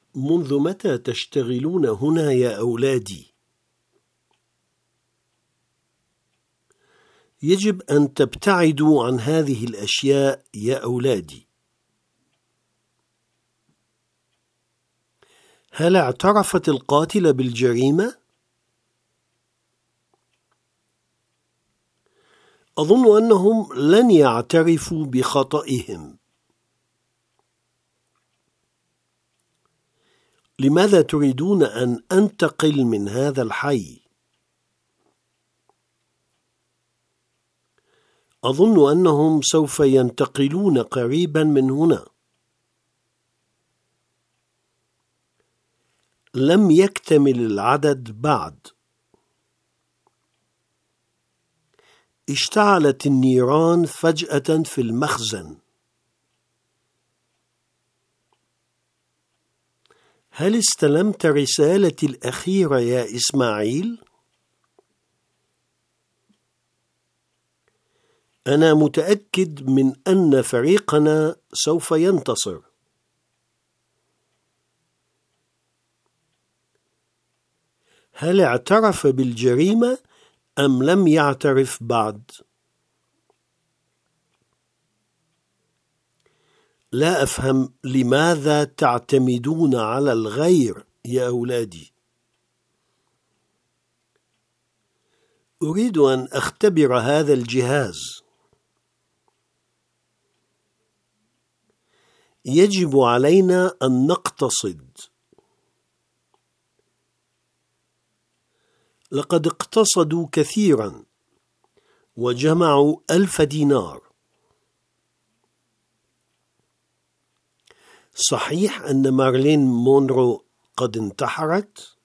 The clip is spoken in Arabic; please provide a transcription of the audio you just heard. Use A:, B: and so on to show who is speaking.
A: منذ متى تشتغلون هنا يا أولادي؟ يجب أن تبتعدوا عن هذه الأشياء يا أولادي. هل اعترفت القاتلة بالجريمة؟ أظن أنهم لن يعترفوا بخطئهم. لماذا تريدون أن أنتقل من هذا الحي؟ أظن أنهم سوف ينتقلون قريبا من هنا. لم يكتمل العدد بعد. اشتعلت النيران فجأة في المخزن. هل استلمت رسالتي الأخيرة يا إسماعيل؟ أنا متأكد من أن فريقنا سوف ينتصر. هل اعترف بالجريمة أم لم يعترف بعد؟ لا أفهم لماذا تعتمدون على الغير يا أولادي. أريد أن أختبر هذا الجهاز. يجب علينا أن نقتصد. لقد اقتصدوا كثيرا وجمعوا 1000 دينار. صحيح أن مارلين مونرو قد انتحرت؟